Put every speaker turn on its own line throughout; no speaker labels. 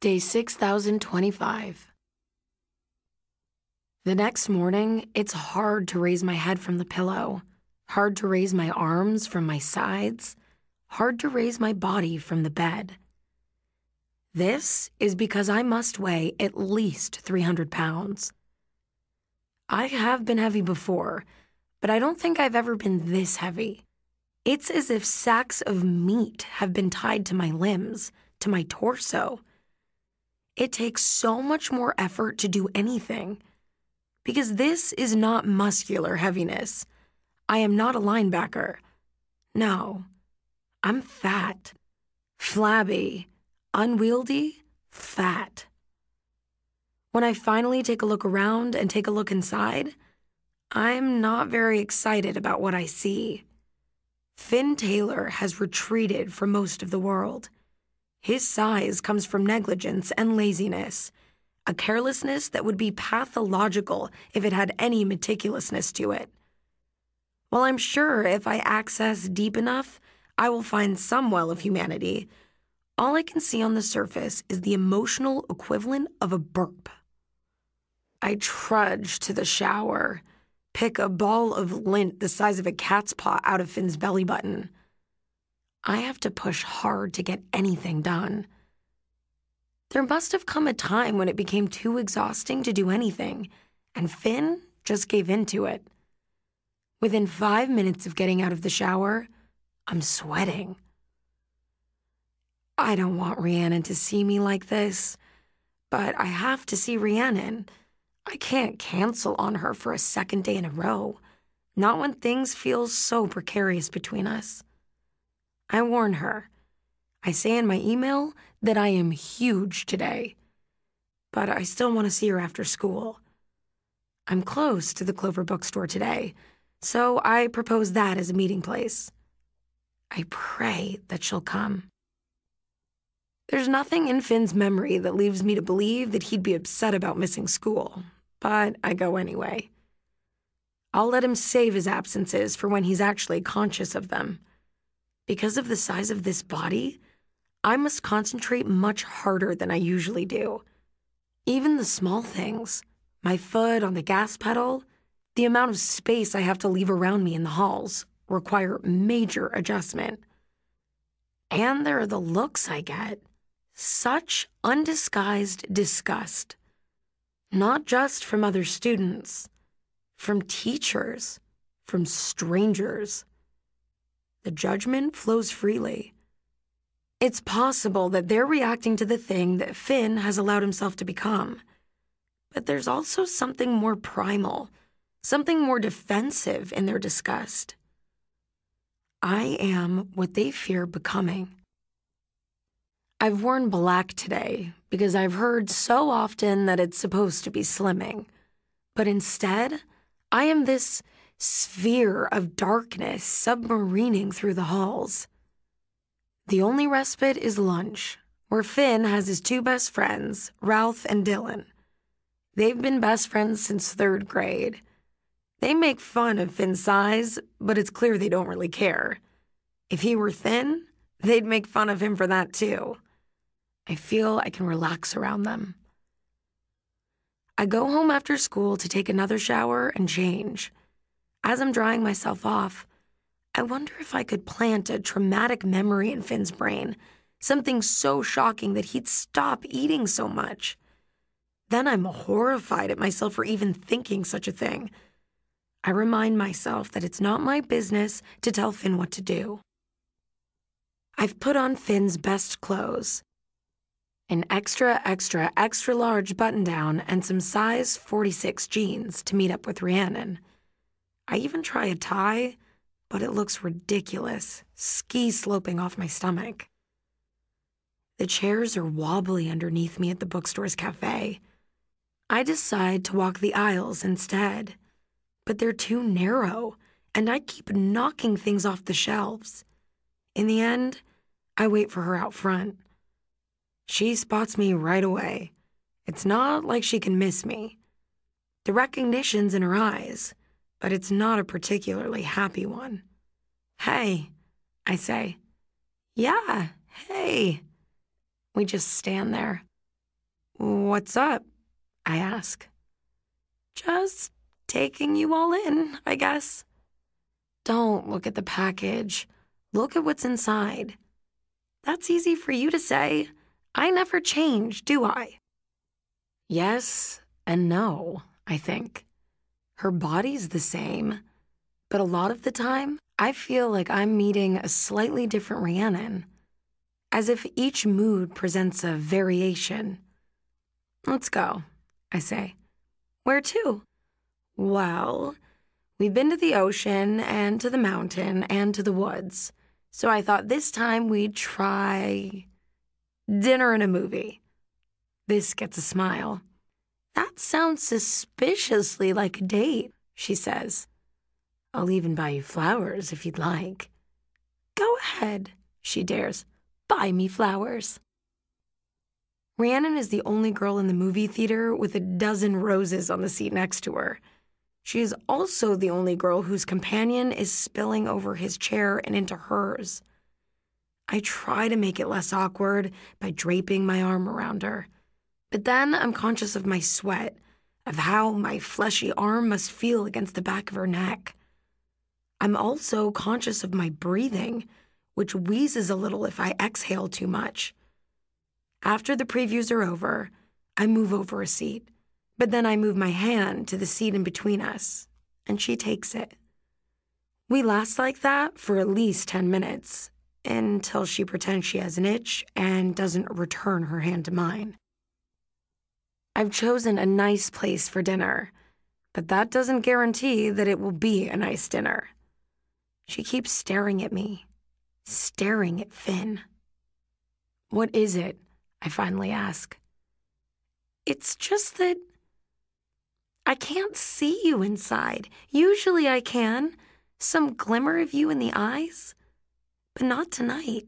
Day 6025. The next morning, it's hard to raise my head from the pillow, hard to raise my arms from my sides, hard to raise my body from the bed. This is because I must weigh at least 300 pounds. I have been heavy before, but I don't think I've ever been this heavy. It's as if sacks of meat have been tied to my limbs, to my torso. It takes so much more effort to do anything, because this is not muscular heaviness. I am not a linebacker. No, I'm fat, flabby, unwieldy, fat. When I finally take a look around and take a look inside, I'm not very excited about what I see. Finn Taylor has retreated from most of the world. His size comes from negligence and laziness, a carelessness that would be pathological if it had any meticulousness to it. While I'm sure if I access deep enough, I will find some well of humanity, all I can see on the surface is the emotional equivalent of a burp. I trudge to the shower, pick a ball of lint the size of a cat's paw out of Finn's belly button. I have to push hard to get anything done. There must have come a time when it became too exhausting to do anything, and Finn just gave in to it. Within 5 minutes of getting out of the shower, I'm sweating. I don't want Rhiannon to see me like this, but I have to see Rhiannon. I can't cancel on her for a second day in a row, not when things feel so precarious between us. I warn her. I say in my email that I am huge today, but I still want to see her after school. I'm close to the Clover bookstore today, so I propose that as a meeting place. I pray that she'll come. There's nothing in Finn's memory that leaves me to believe that he'd be upset about missing school, but I go anyway. I'll let him save his absences for when he's actually conscious of them. Because of the size of this body, I must concentrate much harder than I usually do. Even the small things, my foot on the gas pedal, the amount of space I have to leave around me in the halls, require major adjustment. And there are the looks I get. Such undisguised disgust. Not just from other students, from teachers, from strangers. The judgment flows freely. It's possible that they're reacting to the thing that Finn has allowed himself to become. But there's also something more primal, something more defensive in their disgust. I am what they fear becoming. I've worn black today because I've heard so often that it's supposed to be slimming. But instead, I am this sphere of darkness submarining through the halls. The only respite is lunch, where Finn has his two best friends, Ralph and Dylan. They've been best friends since 3rd grade. They make fun of Finn's size, but it's clear they don't really care. If he were thin, they'd make fun of him for that too. I feel I can relax around them. I go home after school to take another shower and change. As I'm drying myself off, I wonder if I could plant a traumatic memory in Finn's brain, something so shocking that he'd stop eating so much. Then I'm horrified at myself for even thinking such a thing. I remind myself that it's not my business to tell Finn what to do. I've put on Finn's best clothes, an extra large button-down and some size 46 jeans to meet up with Rhiannon. I even try a tie, but it looks ridiculous, ski sloping off my stomach. The chairs are wobbly underneath me at the bookstore's cafe. I decide to walk the aisles instead, but they're too narrow, and I keep knocking things off the shelves. In the end, I wait for her out front. She spots me right away. It's not like she can miss me. The recognition's in her eyes, but it's not a particularly happy one. "Hey," I say. "Yeah, hey." We just stand there. What's up? I ask. Just taking you all in, I guess. Don't look at the package. Look at what's inside. That's easy for you to say. I never change, do I? Yes and no, I think. Her body's the same, but a lot of the time, I feel like I'm meeting a slightly different Rhiannon, as if each mood presents a variation. Let's go, I say. Where to? Well, we've been to the ocean and to the mountain and to the woods, so I thought this time we'd try dinner and a movie. This gets a smile. That sounds suspiciously like a date, she says. I'll even buy you flowers if you'd like. Go ahead, she dares. Buy me flowers. Rhiannon is the only girl in the movie theater with a dozen roses on the seat next to her. She is also the only girl whose companion is spilling over his chair and into hers. I try to make it less awkward by draping my arm around her. But then I'm conscious of my sweat, of how my fleshy arm must feel against the back of her neck. I'm also conscious of my breathing, which wheezes a little if I exhale too much. After the previews are over, I move over a seat, but then I move my hand to the seat in between us, and she takes it. We last like that for at least 10 minutes, until she pretends she has an itch and doesn't return her hand to mine. I've chosen a nice place for dinner, but that doesn't guarantee that it will be a nice dinner. She keeps staring at me, staring at Finn. What is it? I finally ask. It's just that I can't see you inside. Usually I can, some glimmer of you in the eyes, but not tonight.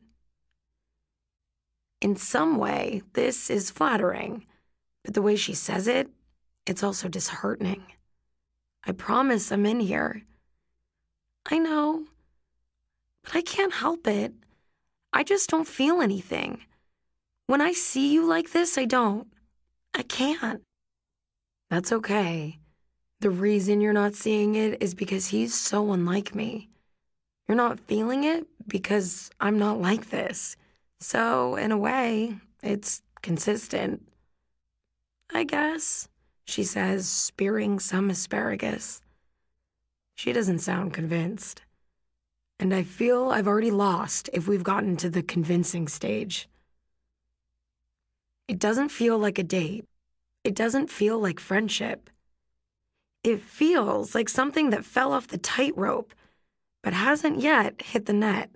In some way, this is flattering. But the way she says it, it's also disheartening. I promise I'm in here. I know, but I can't help it. I just don't feel anything. When I see you like this, I don't. I can't. That's okay. The reason you're not seeing it is because he's so unlike me. You're not feeling it because I'm not like this. So, in a way, it's consistent. I guess, she says, spearing some asparagus. She doesn't sound convinced. And I feel I've already lost if we've gotten to the convincing stage. It doesn't feel like a date. It doesn't feel like friendship. It feels like something that fell off the tightrope, but hasn't yet hit the net.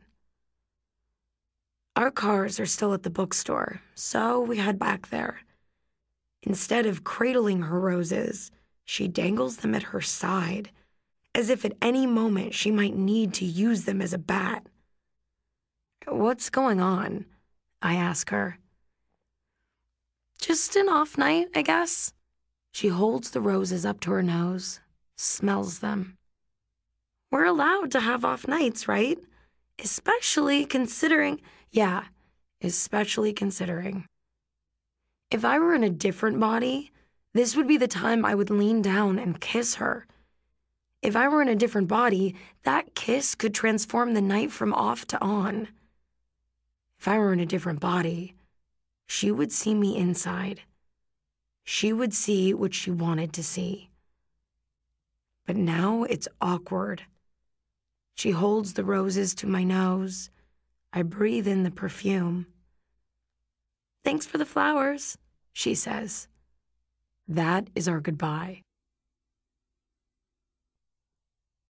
Our cars are still at the bookstore, so we head back there. Instead of cradling her roses, she dangles them at her side, as if at any moment she might need to use them as a bat. What's going on? I ask her. Just an off night, I guess. She holds the roses up to her nose, smells them. We're allowed to have off nights, right? Especially considering... Yeah, especially considering. If I were in a different body, this would be the time I would lean down and kiss her. If I were in a different body, that kiss could transform the night from off to on. If I were in a different body, she would see me inside. She would see what she wanted to see. But now it's awkward. She holds the roses to my nose. I breathe in the perfume. Thanks for the flowers, she says. That is our goodbye.